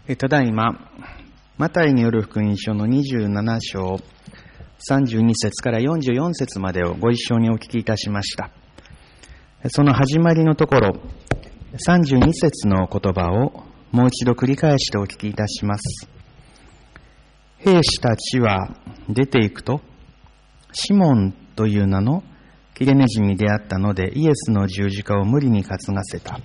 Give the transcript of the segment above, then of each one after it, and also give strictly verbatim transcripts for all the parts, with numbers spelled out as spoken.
ただいま、マタイによる福音書のにじゅうなな章、さんじゅうに節からよんじゅうよん節までをご一緒にお聞きいたしました。その始まりのところ、さんじゅうに節の言葉をもう一度繰り返してお聞きいたします。兵士たちは出て行くと、シモンという名のキレネ人に出会ったので、イエスの十字架を無理に担がせた。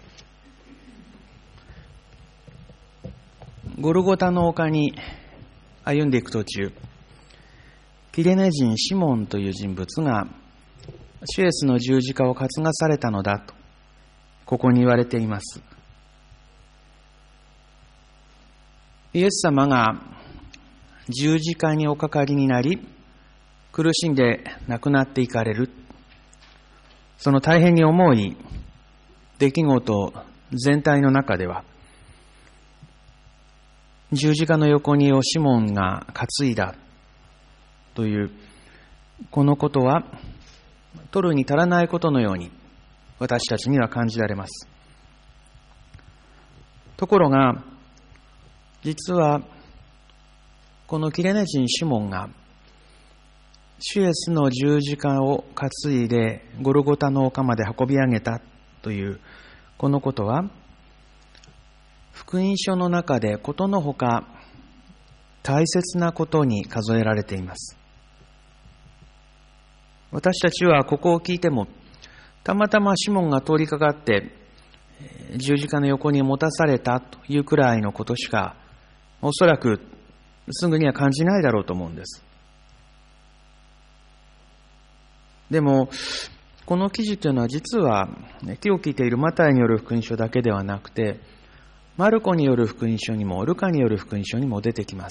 ゴルゴタの丘に歩んでいく途中、キレネ人シモンという人物が主イエスの十字架を担がされたのだと、ここに言われています。イエス様が十字架におかかりになり、苦しんで亡くなっていかれる、その大変に重い出来事全体の中では、十字架の横にをシモンが担いだというこのことは取るに足らないことのように私たちには感じられます。ところが実はこのキレネ人シモンが主イエスの十字架を担いでゴルゴタの丘まで運び上げたというこのことは、福音書の中でことのほか大切なことに数えられています。私たちはここを聞いても、たまたまシモンが通りかかって十字架の横に持たされたというくらいのことしかおそらくすぐには感じないだろうと思うんです。でもこの記事というのは実は今日聞いているマタイによる福音書だけではなくて、マルコによる福音書にもルカによる福音書にも出てきます。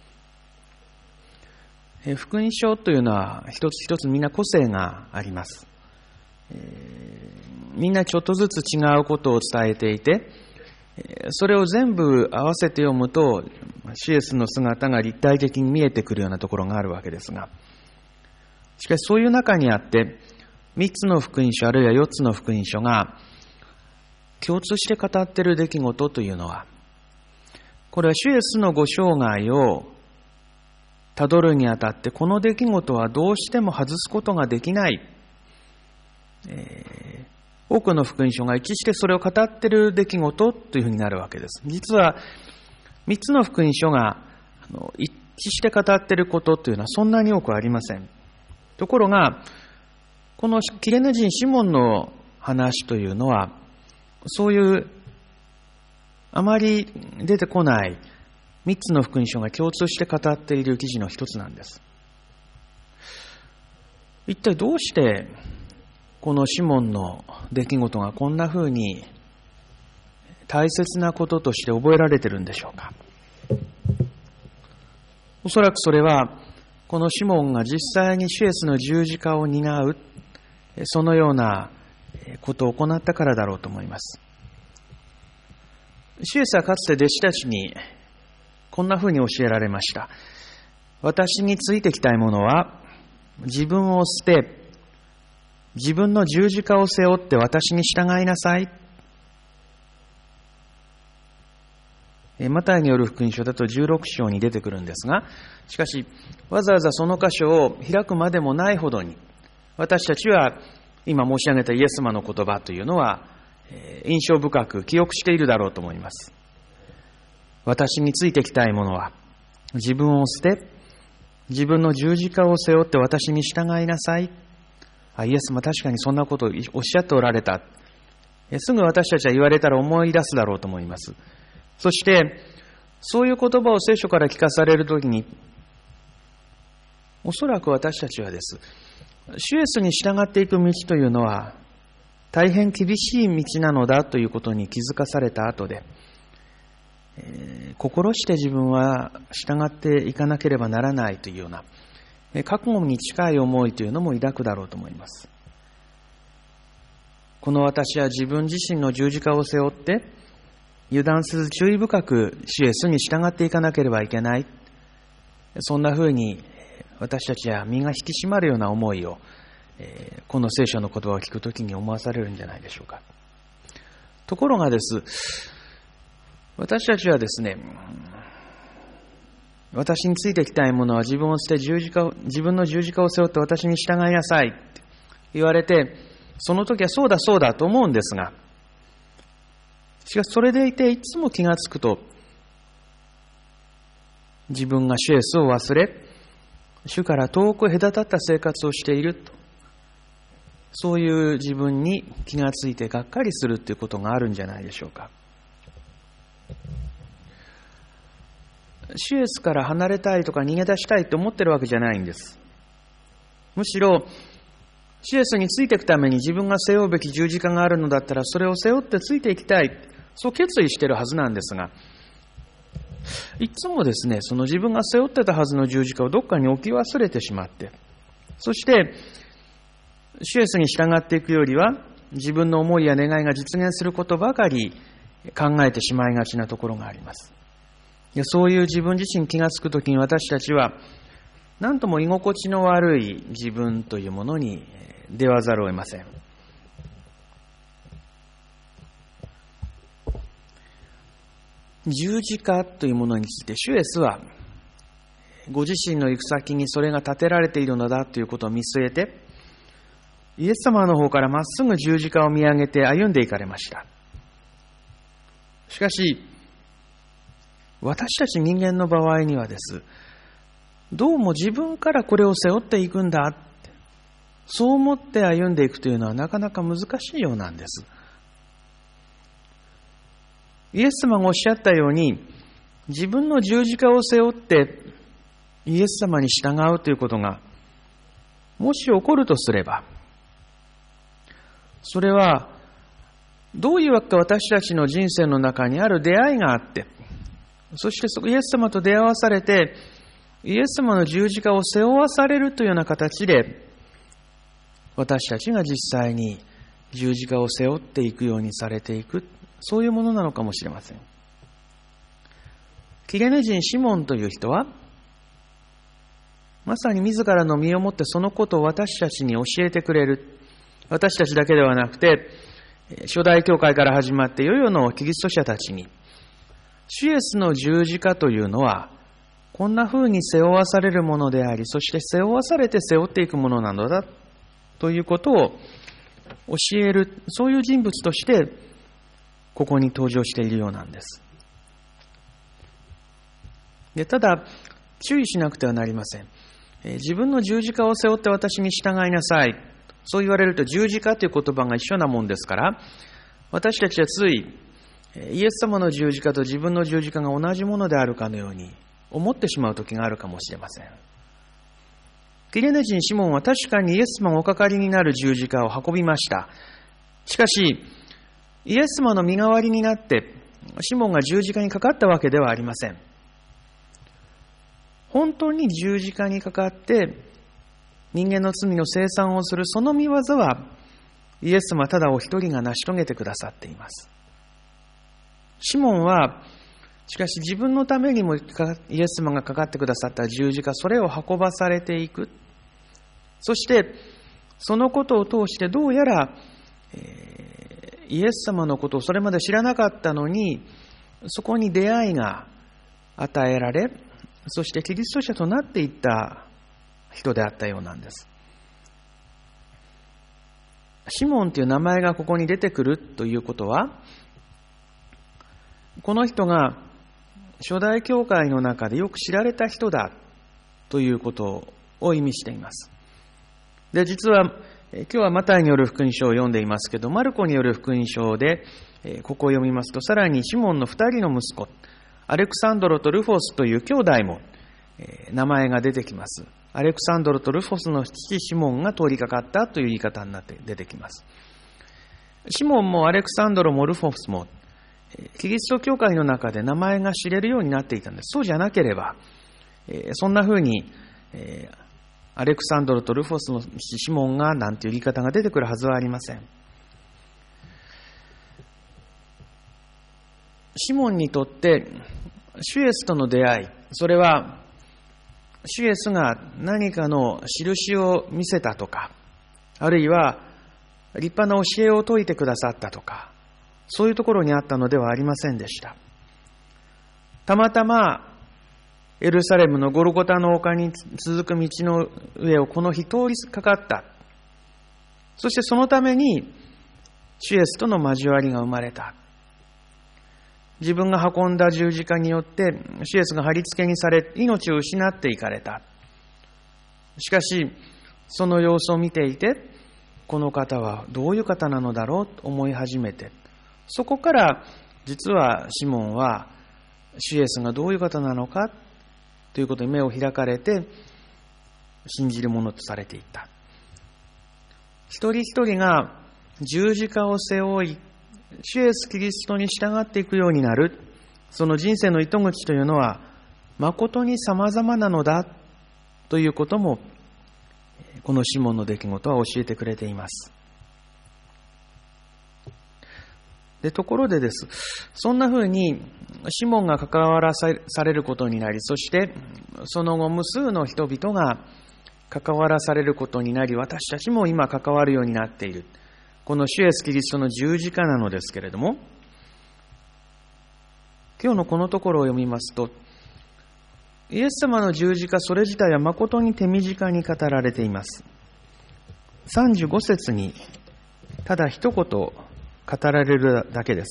福音書というのは一つ一つみんな個性があります。みんなちょっとずつ違うことを伝えていて、それを全部合わせて読むと主イエスの姿が立体的に見えてくるようなところがあるわけですが、しかしそういう中にあってみっつの福音書あるいはよっつの福音書が共通して語っている出来事というのは、これは主イエスのご生涯をたどるにあたってこの出来事はどうしても外すことができない、えー、多くの福音書が一致してそれを語っている出来事というふうになるわけです。実はみっつの福音書があの一致して語っていることというのはそんなに多くありません。ところがこのキレネ人シモンの話というのはそういうあまり出てこない三つの福音書が共通して語っている記事の一つなんです。一体どうしてこのシモンの出来事がこんな風に大切なこととして覚えられているんでしょうか。おそらくそれはこのシモンが実際に主イエスの十字架を担うそのようなことを行ったからだろうと思います。主イエスはかつて弟子たちにこんなふうに教えられました。私についてきたいものは自分を捨て自分の十字架を背負って私に従いなさい。マタイによる福音書だとじゅうろく章に出てくるんですが、しかしわざわざその箇所を開くまでもないほどに私たちは今申し上げたイエス様の言葉というのは印象深く記憶しているだろうと思います。私についてきたいものは自分を捨て自分の十字架を背負って私に従いなさい。あ、イエス様確かにそんなことをおっしゃっておられた。すぐ私たちは言われたら思い出すだろうと思います。そしてそういう言葉を聖書から聞かされるときにおそらく私たちはです主イエスに従っていく道というのは大変厳しい道なのだということに気づかされた後で、えー、心して自分は従っていかなければならないというような、えー、覚悟に近い思いというのも抱くだろうと思います。この私は自分自身の十字架を背負って油断せず注意深く主イエスに従っていかなければいけない、そんなふうに私たちは身が引き締まるような思いを、えー、この聖書の言葉を聞くときに思わされるんじゃないでしょうか。ところがです、 私たちはですね、私についてきたいものは自分を捨て十字架を、自分の十字架を背負って私に従いなさいって言われて、その時はそうだそうだと思うんですが、しかしそれでいていつも気がつくと、自分が主イエスを忘れ、主から遠く隔たった生活をしていると、そういう自分に気がついてがっかりするということがあるんじゃないでしょうか。主イエスから離れたいとか逃げ出したいと思ってるわけじゃないんです。むしろ主イエスについていくために自分が背負うべき十字架があるのだったら、それを背負ってついていきたい、そう決意しているはずなんですが、いつもですね、その自分が背負ってたはずの十字架をどっかに置き忘れてしまって、そして主イエスに従っていくよりは自分の思いや願いが実現することばかり考えてしまいがちなところがあります。そういう自分自身気がつくときに、私たちは何とも居心地の悪い自分というものに出わざるを得ません。十字架というものについて、主イエスはご自身の行く先にそれが立てられているのだということを見据えて、イエス様の方からまっすぐ十字架を見上げて歩んでいかれました。しかし私たち人間の場合にはです、どうも自分からこれを背負っていくんだって、そう思って歩んでいくというのはなかなか難しいようなんです。イエス様がおっしゃったように、自分の十字架を背負ってイエス様に従うということがもし起こるとすれば、それはどういうわけか私たちの人生の中にある出会いがあって、そしてイエス様と出会わされて、イエス様の十字架を背負わされるというような形で、私たちが実際に十字架を背負っていくようにされていく、そういうものなのかもしれません。キレネ人シモンという人は、まさに自らの身をもってそのことを私たちに教えてくれる。私たちだけではなくて、初代教会から始まって世々のキリスト者たちに、主イエスの十字架というのはこんな風に背負わされるものであり、そして背負わされて背負っていくものなのだということを教える、そういう人物としてここに登場しているようなんです。で、ただ注意しなくてはなりません。自分の十字架を背負って私に従いなさい、そう言われると十字架という言葉が一緒なもんですから、私たちはついイエス様の十字架と自分の十字架が同じものであるかのように思ってしまう時があるかもしれません。キレネ人シモンは確かにイエス様がおかかりになる十字架を運びました。しかしイエス様の身代わりになってシモンが十字架にかかったわけではありません。本当に十字架にかかって人間の罪の清算をするその御業はイエス様ただお一人が成し遂げてくださっています。シモンはしかし自分のためにもイエス様がかかってくださった十字架、それを運ばされていく。そしてそのことを通してどうやら、えー、イエス様のことをそれまで知らなかったのに、そこに出会いが与えられ、そしてキリスト者となっていった人であったようなんです。シモンという名前がここに出てくるということは、この人が初代教会の中でよく知られた人だということを意味しています。で、実は今日はマタイによる福音書を読んでいますけど、マルコによる福音書でここを読みますと、さらにシモンの二人の息子、アレクサンドロとルフォスという兄弟も名前が出てきます。アレクサンドロとルフォスの父シモンが通りかかったという言い方になって出てきます。シモンもアレクサンドロもルフォスもキリスト教会の中で名前が知れるようになっていたんです。そうじゃなければ、そんな風にアレクサンドロとルフォスの父シモンがなんていう言い方が出てくるはずはありません。シモンにとって主イエスとの出会い、それは主イエスが何かの印を見せたとか、あるいは立派な教えを説いてくださったとか、そういうところにあったのではありませんでした。 たまたまエルサレムのゴルゴタの丘に続く道の上をこの日通りかかった。そしてそのために主イエスとの交わりが生まれた。自分が運んだ十字架によって主イエスが貼り付けにされ命を失っていかれた。しかしその様子を見ていて、この方はどういう方なのだろうと思い始めて、そこから実はシモンは主イエスがどういう方なのかということに目を開かれて信じるものとされていった。一人一人が十字架を背負い、主イエスキリストに従っていくようになる、その人生の糸口というのは誠に様々なのだということも、このシモンの出来事は教えてくれています。で、ところでです。そんな風にシモンが関わらされることになり、そしてその後無数の人々が関わらされることになり、私たちも今関わるようになっている。この主イエスキリストの十字架なのですけれども、今日のこのところを読みますと、イエス様の十字架それ自体は誠に手短に語られています。さんじゅうご節にただ一言語られるだけです。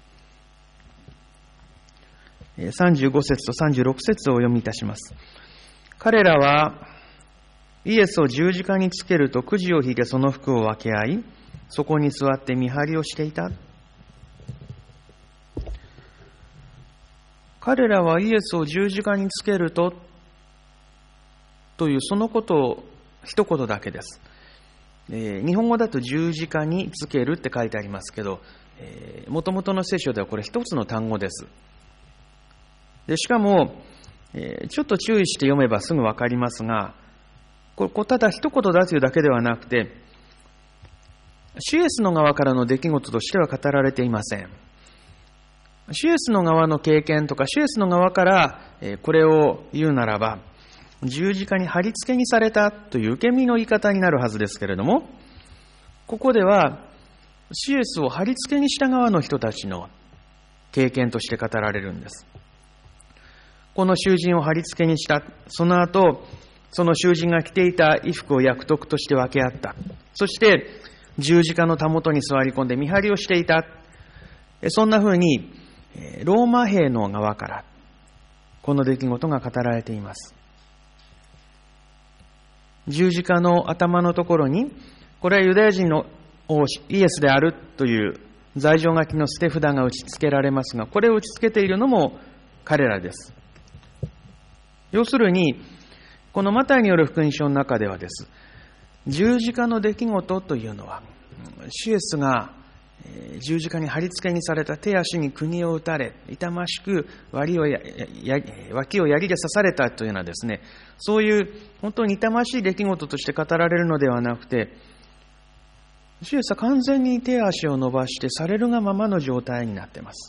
さんじゅうご節とさんじゅうろく節をお読みいたします。彼らはイエスを十字架につけるとくじを引いてその服を分け合い、そこに座って見張りをしていた。彼らはイエスを十字架につけるとというそのことを一言だけです。えー、日本語だと十字架につけるって書いてありますけど、えー、元々の聖書ではこれ一つの単語です。でしかも、えー、ちょっと注意して読めばすぐわかりますが、これただ一言だというだけではなくて、主イエスの側からの出来事としては語られていません。主イエスの側の経験とか、主イエスの側からこれを言うならば、十字架に貼り付けにされたという受け身の言い方になるはずですけれども、ここでは主イエスを貼り付けにした側の人たちの経験として語られるんです。この囚人を貼り付けにした。その後、その囚人が着ていた衣服を約束として分け合った。そして十字架のたもとに座り込んで見張りをしていた。そんな風にローマ兵の側からこの出来事が語られています。十字架の頭のところに、これはユダヤ人の王イエスであるという罪状書きの捨て札が打ち付けられますが、これを打ち付けているのも彼らです。要するに、このマタイによる福音書の中ではです、十字架の出来事というのは、主イエスが十字架に貼り付けにされた手足に釘を打たれ、痛ましく脇をやや脇を槍で刺されたというようなですね、そういう本当に痛ましい出来事として語られるのではなくて、主イエスは完全に手足を伸ばしてされるがままの状態になっています。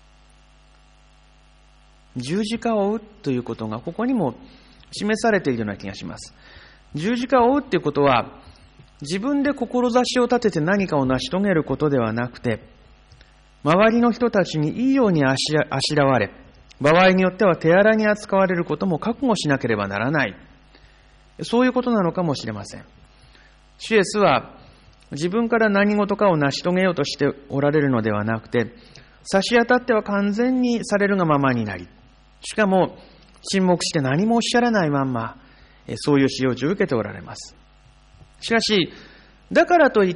十字架を追うということがここにも示されているような気がします。十字架を追うということは、自分で志を立てて何かを成し遂げることではなくて、周りの人たちにいいようにあしらわれ、場合によっては手荒に扱われることも覚悟しなければならない。そういうことなのかもしれません。主イエスは自分から何事かを成し遂げようとしておられるのではなくて、差し当たっては完全にされるがままになり、しかも沈黙して何もおっしゃらないまんま、そういう使用を受けておられます。しかし、だからといって、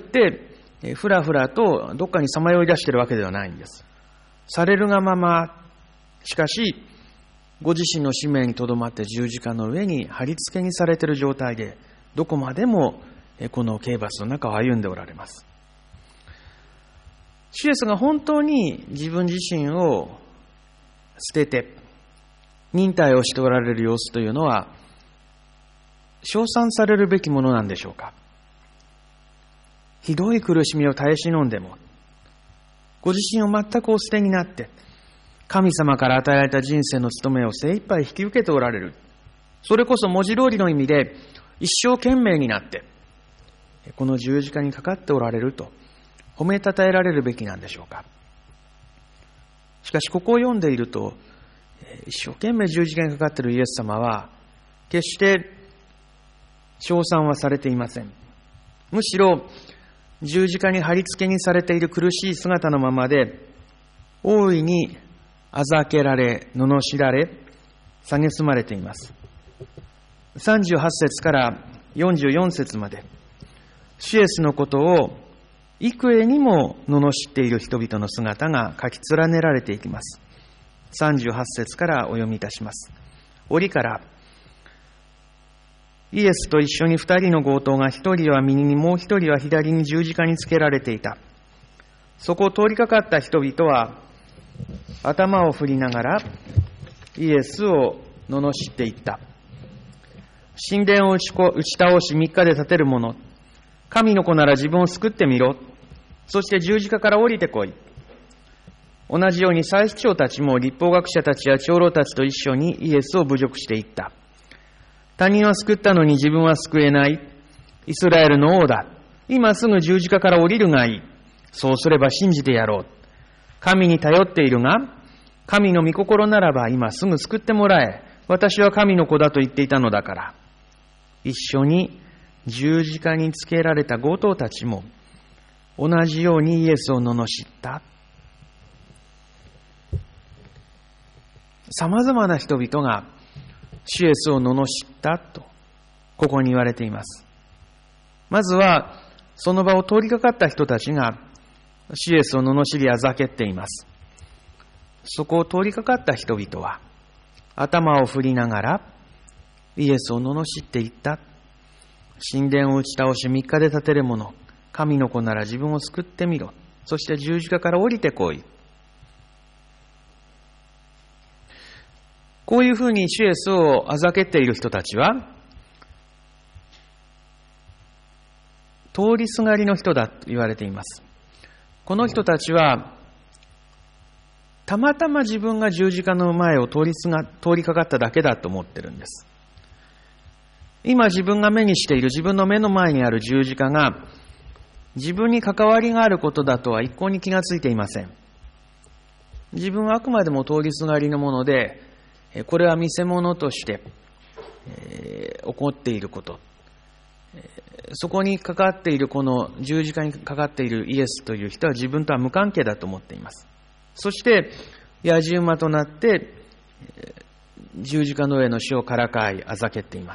ふらふらとどっかにさまよい出しているわけではないんです。されるがまま、しかし、ご自身の使命にとどまって十字架の上に貼り付けにされている状態で、どこまでもこの刑罰の中を歩んでおられます。主イエスが本当に自分自身を捨てて、忍耐をしておられる様子というのは、称賛されるべきものなんでしょうか。ひどい苦しみを耐え忍んでも、ご自身を全くお捨てになって、神様から与えられた人生の務めを精一杯引き受けておられる。それこそ文字通りの意味で、一生懸命になって、この十字架にかかっておられると、褒めたたえられるべきなんでしょうか。しかし、ここを読んでいると、 一生懸命十字架にかかっているイエス様は、決して称賛はされていません。むしろ、十字架に貼り付けにされている苦しい姿のままで、大いにあざけられ、罵られ、蔑まれています。さんじゅうはち節からよんじゅうよん節まで、主イエスのことを幾重にも罵っている人々の姿が書き連ねられていきます。さんじゅうはち節からお読みいたします。折から、イエスと一緒に二人の強盗が一人は右にもう一人は左に十字架につけられていた。そこを通りかかった人々は頭を振りながらイエスを罵っていった。神殿を打ちこ打ち倒し三日で建てる者、神の子なら自分を救ってみろ。そして十字架から降りてこい。同じように祭司長たちも律法学者たちや長老たちと一緒にイエスを侮辱していった。他人は救ったのに自分は救えない。イスラエルの王だ。今すぐ十字架から降りるがいい。そうすれば信じてやろう。神に頼っているが、神の御心ならば今すぐ救ってもらえ。私は神の子だと言っていたのだから。一緒に十字架につけられた強盗たちも同じようにイエスを罵った。さまざまな人々が主イエスを罵ったとここに言われています。まずはその場を通りかかった人たちが主イエスを罵りあざけっています。そこを通りかかった人々は頭を振りながらイエスを罵っていった。神殿を打ち倒し三日で建てる者、神の子なら自分を救ってみろ。そして十字架から降りてこい。こういうふうに主イエスをあざけっている人たちは、通りすがりの人だと言われています。この人たちは、たまたま自分が十字架の前を通りすが、通りかかっただけだと思ってるんです。今自分が目にしている自分の目の前にある十字架が、自分に関わりがあることだとは一向に気がついていません。自分はあくまでも通りすがりのもので、これは見せ物として、えー、起こっていること、そこにかかっているこの十字架にかかっているイエスという人は自分とは無関係だと思っています。そして野じ馬となって十字架の上の死をからかいあざけっています。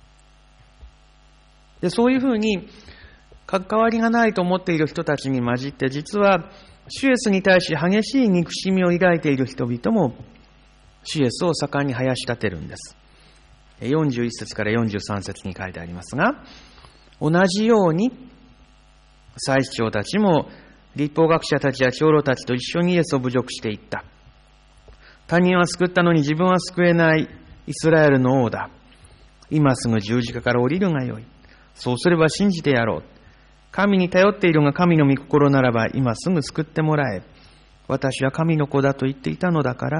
で、そういうふうに関わりがないと思っている人たちに混じって、実は主イエスに対し激しい憎しみを抱いている人々も主イエスを盛んに囃し立てるんです。よんじゅういち節からよんじゅうさん節に書いてありますが、同じように祭司長たちも律法学者たちや長老たちと一緒にイエスを侮辱していった。他人は救ったのに自分は救えないイスラエルの王だ。今すぐ十字架から降りるがよい。そうすれば信じてやろう。神に頼っているが神の御心ならば今すぐ救ってもらえ。私は神の子だと言っていたのだから。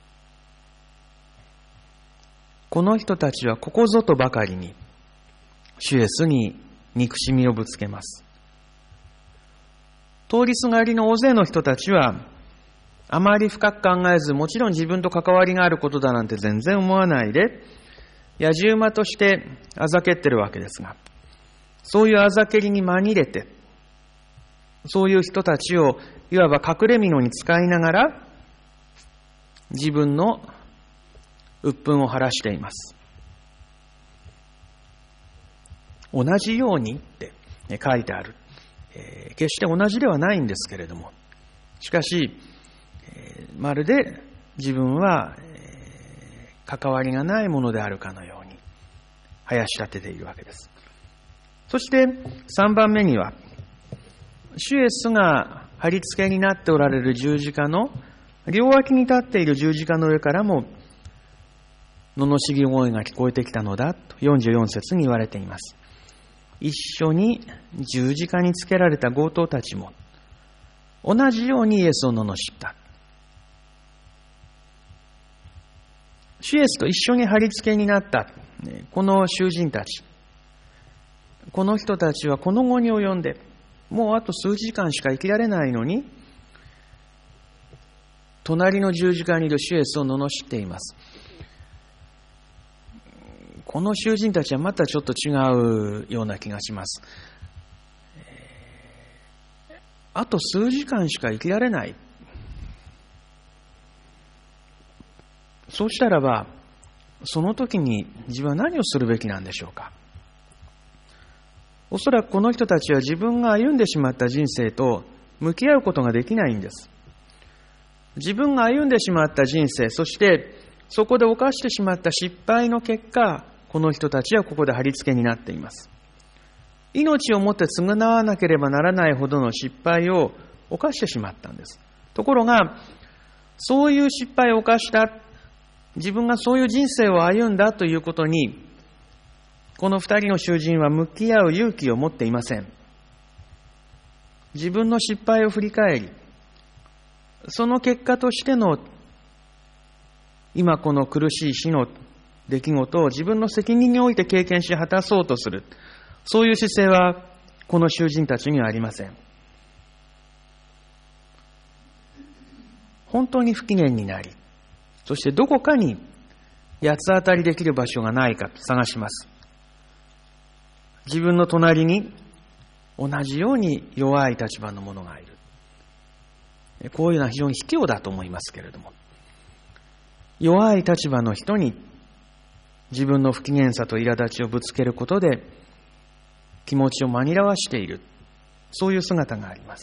この人たちはここぞとばかりに主イエスに憎しみをぶつけます。通りすがりの大勢の人たちはあまり深く考えず、もちろん自分と関わりがあることだなんて全然思わないで、野じ馬としてあざけってるわけですが、そういうあざけりに紛れて、そういう人たちをいわば隠れ蓑に使いながら自分の鬱憤を晴らしています。同じようにって書いてある。えー、決して同じではないんですけれども、しかし、えー、まるで自分は、えー、関わりがないものであるかのように囃し立てているわけです。そしてさんばんめには、主イエスが貼り付けになっておられる十字架の両脇に立っている十字架の上からも罵り声が聞こえてきたのだとよんじゅうよん節に言われています。一緒に十字架につけられた強盗たちも同じようにイエスを罵った。主イエスと一緒に貼り付けになったこの囚人たち、この人たちはこの後に及んでもうあと数時間しか生きられないのに、 隣の十字架にいる主イエスを罵っています。この囚人たちはまたちょっと違うような気がします。あと数時間しか生きられない。そうしたらば、その時に自分は何をするべきなんでしょうか。おそらくこの人たちは自分が歩んでしまった人生と向き合うことができないんです。自分が歩んでしまった人生、そしてそこで犯してしまった失敗の結果、この人たちはここで貼り付けになっています。命をもって償わなければならないほどの失敗を犯してしまったんです。ところが、そういう失敗を犯した、自分がそういう人生を歩んだということに、この二人の囚人は向き合う勇気を持っていません。自分の失敗を振り返り、その結果としての今この苦しい死の出来事を自分の責任において経験し果たそうとする、そういう姿勢はこの囚人たちにはありません。本当に不機嫌になり、そしてどこかに八つ当たりできる場所がないか探します。自分の隣に同じように弱い立場の者がいる。こういうのは非常に卑怯だと思いますけれども、弱い立場の人に自分の不機嫌さと苛立ちをぶつけることで気持ちを紛らわしている、そういう姿があります。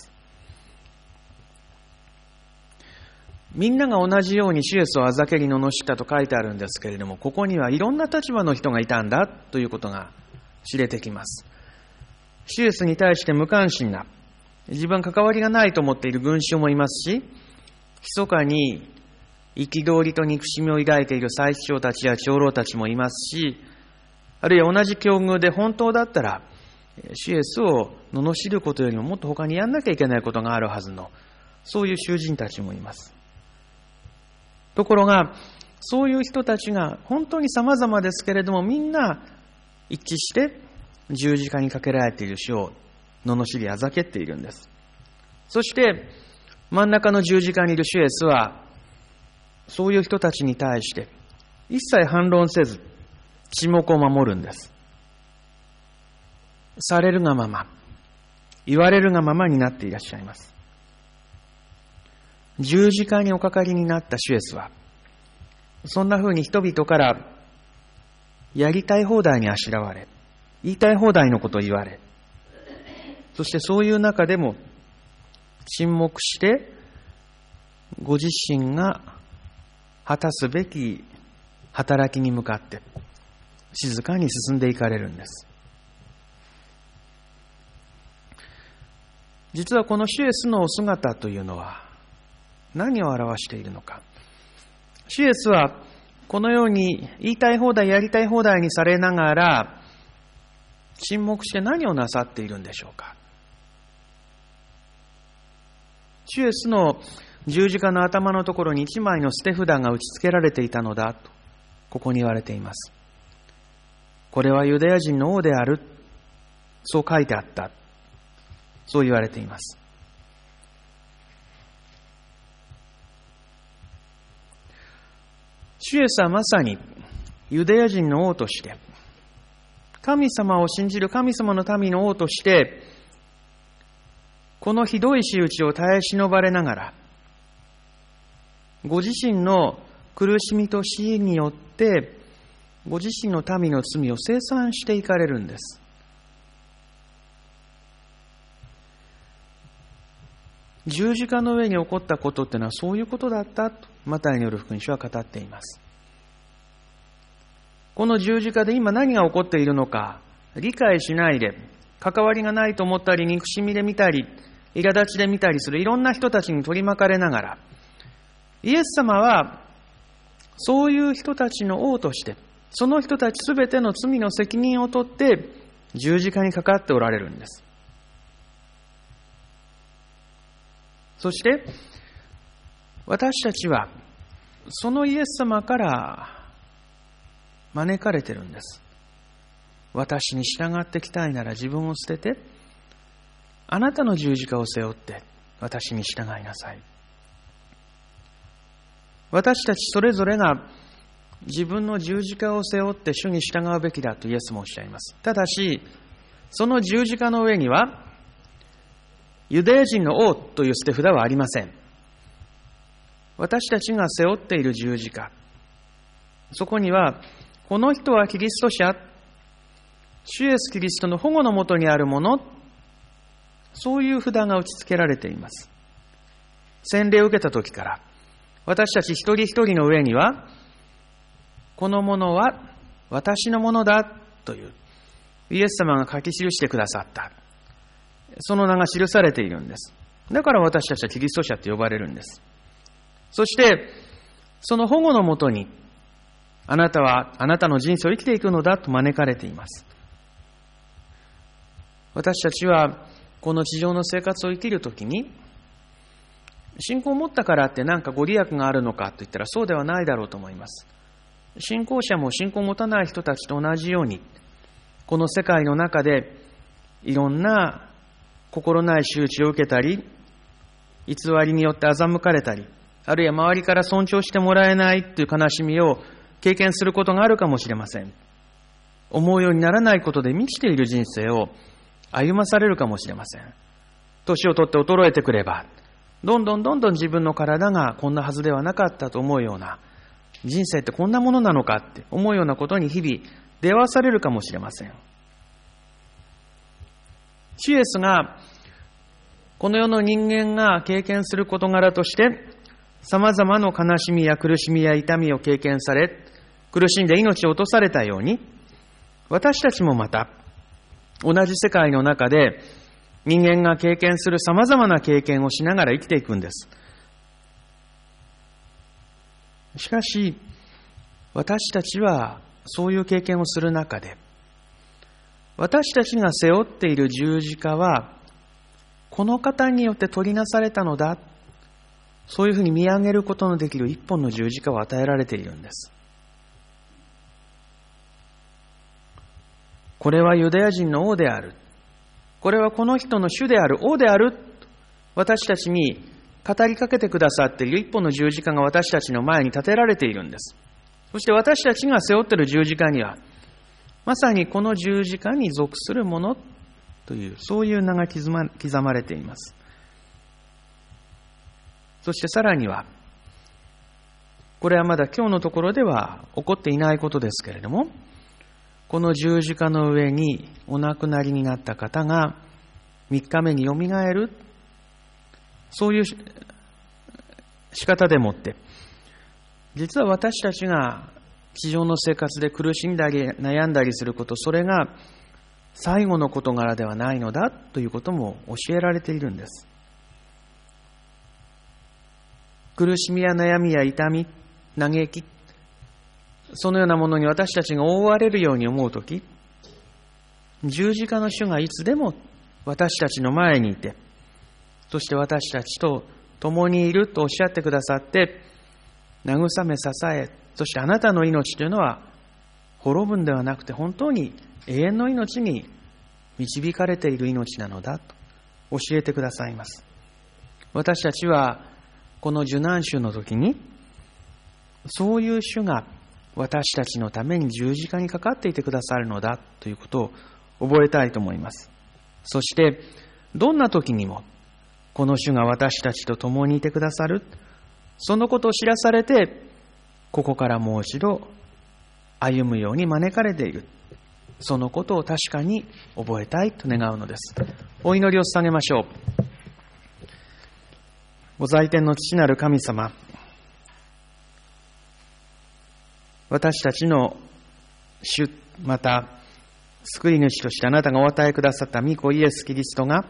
みんなが同じように主イエスをあざけり罵ったと書いてあるんですけれども、ここにはいろんな立場の人がいたんだということが知れてきます。主イエスに対して無関心な、自分関わりがないと思っている群衆もいますし、密かに憤りと憎しみを抱いている祭司長たちや長老たちもいますし、あるいは同じ境遇で本当だったら主イエスを罵ることよりももっと他にやんなきゃいけないことがあるはずの、そういう囚人たちもいます。ところが、そういう人たちが本当に様々ですけれども、みんな一致して十字架にかけられている主を罵りあざけっているんです。そして真ん中の十字架にいる主イエスは、そういう人たちに対して一切反論せず沈黙を守るんです。されるがまま、言われるがままになっていらっしゃいます。十字架におかかりになった主イエスは、そんな風に人々からやりたい放題にあしらわれ、言いたい放題のことを言われ、そしてそういう中でも沈黙してご自身が果たすべき働きに向かって静かに進んでいかれるんです。実はこの主イエスのお姿というのは何を表しているのか。主イエスはこのように言いたい放題やりたい放題にされながら沈黙して何をなさっているんでしょうか。主イエスの十字架の頭のところに一枚の捨て札が打ち付けられていたのだとここに言われています。これはユダヤ人の王である、そう書いてあった、そう言われています。主イエスはまさにユダヤ人の王として、神様を信じる神様の民の王として、このひどい仕打ちを耐え忍ばれながら、ご自身の苦しみと死によって、ご自身の民の罪を清算していかれるんです。十字架の上に起こったことってのはそういうことだったとマタイによる福音書は語っています。この十字架で今何が起こっているのか理解しないで、関わりがないと思ったり、憎しみで見たり、苛立ちで見たりするいろんな人たちに取り巻かれながら、イエス様はそういう人たちの王として、その人たちすべての罪の責任を取って十字架にかかっておられるんです。そして私たちはそのイエス様から招かれてるんです。私に従ってきたいなら自分を捨てて、あなたの十字架を背負って私に従いなさい。 私たちそれぞれが自分の十字架を背負って主に従うべきだとイエスもおっしゃいます。ただし、その十字架の上には、ユダヤ人の王という捨て札はありません。私たちが背負っている十字架、そこには、この人はキリスト者、主イエスキリストの保護のもとにあるもの、そういう札が打ち付けられています。洗礼を受けた時から、私たち一人一人の上には、このものは私のものだという、イエス様が書き記してくださった。その名が記されているんです。だから私たちはキリスト者と呼ばれるんです。そして、その保護のもとに、あなたはあなたの人生を生きていくのだと招かれています。私たちはこの地上の生活を生きるときに、信仰を持ったからって何かご利益があるのかといったらそうではないだろうと思います。信仰者も信仰を持たない人たちと同じように、この世界の中でいろんな心ない仕打ちを受けたり、偽りによって欺かれたり、あるいは周りから尊重してもらえないという悲しみを経験することがあるかもしれません。思うようにならないことで満ちている人生を歩まされるかもしれません。年を取って衰えてくれば、どんどんどんどん自分の体がこんなはずではなかったと思うような、人生ってこんなものなのかって思うようなことに日々出会わされるかもしれません。主イエスがこの世の人間が経験する事柄として様々な悲しみや苦しみや痛みを経験され、苦しんで命を落とされたように、私たちもまた同じ世界の中で人間が経験する様々な経験をしながら生きていくんです。しかし、私たちはそういう経験をする中で、私たちが背負っている十字架は、この方によって取りなされたのだ、そういうふうに見上げることのできる一本の十字架を与えられているんです。これはユダヤ人の王である。これはこの人の主である、王である。私たちに語りかけてくださっている一本の十字架が私たちの前に立てられているんです。そして私たちが背負っている十字架には、まさにこの十字架に属するものという、そういう名が刻ま、刻まれています。そしてさらには、これはまだ今日のところでは起こっていないことですけれども、この十字架の上にお亡くなりになった方がみっかめによみがえる、そういう仕方でもって、実は私たちが地上の生活で苦しんだり悩んだりすること、それが最後の事柄ではないのだということも教えられているんです。苦しみや悩みや痛み、嘆き、そのようなものに私たちが覆われるように思うとき、十字架の主がいつでも私たちの前にいて、そして私たちと共にいるとおっしゃってくださって、慰め支え、そしてあなたの命というのは滅ぶんではなくて本当に永遠の命に導かれている命なのだと教えてくださいます。私たちはこの受難週の時に、そういう主が私たちのために十字架にかかっていてくださるのだということを覚えたいと思います。そしてどんな時にもこの主が私たちと共にいてくださる、そのことを知らされて、ここからもう一度歩むように招かれている、そのことを確かに覚えたいと願うのです。お祈りを捧げましょう。ご在天の父なる神様、私たちの主、また救い主としてあなたがお与えくださった御子イエス・キリストが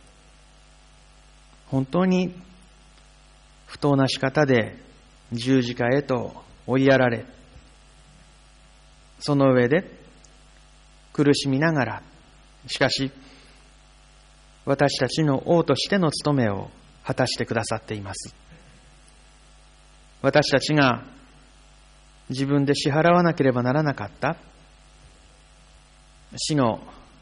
本当に不当な仕方で十字架へと追いやられ、その上で苦しみながら、しかし私たちの王としての務めを果たしてくださっています。私たちが自分で支払わなければならなかった死の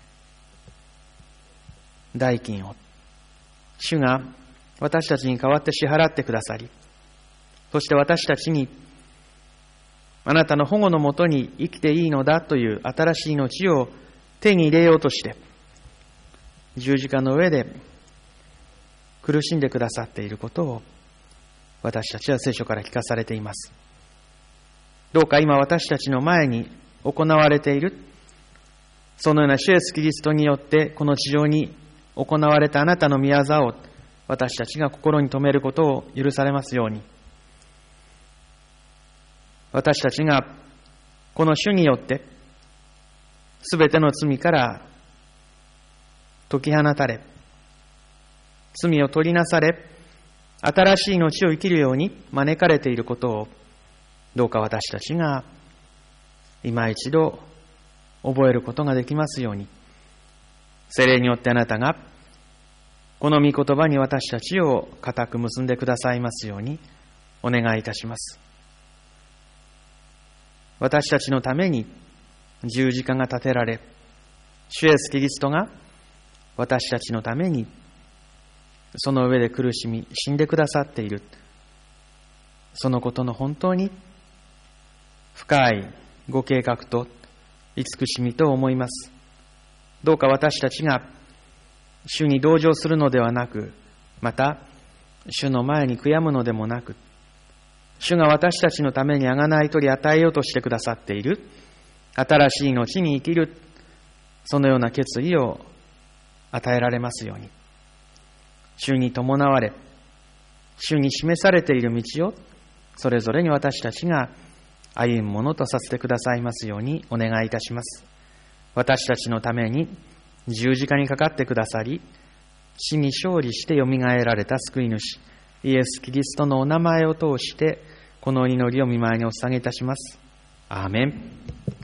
代金を主が私たちに代わって支払ってくださり、 そして私たちに、あなたの保護のもとに生きていいのだという新しい命を手に入れようとして、十字架の上で苦しんでくださっていることを私たちは聖書から聞かされています。どうか今私たちの前に行われている、そのような主イエスキリストによってこの地上に行われたあなたの御業を私たちが心に留めることを許されますように。私たちがこの主によってすべての罪から解き放たれ、罪を取りなされ、新しい命を生きるように招かれていることを、どうか私たちが今一度覚えることができますように、聖霊によってあなたがこの御言葉に私たちを固く結んでくださいますようにお願いいたします。私たちのために十字架が立てられ、主イエスキリストが私たちのためにその上で苦しみ死んでくださっている、そのことの本当に深いご計画と慈しみと思います。どうか私たちが主に同情するのではなく、また主の前に悔やむのでもなく、主が私たちのために贖い取り与えようとしてくださっている新しい命に生きる、そのような決意を与えられますように、主に伴われ、主に示されている道をそれぞれに私たちが歩むものとさせてくださいますようにお願いいたします。私たちのために十字架にかかってくださり、死に勝利してよみがえられた救い主イエス・キリストのお名前を通してこの祈りを御前にお捧げいたします。アーメン。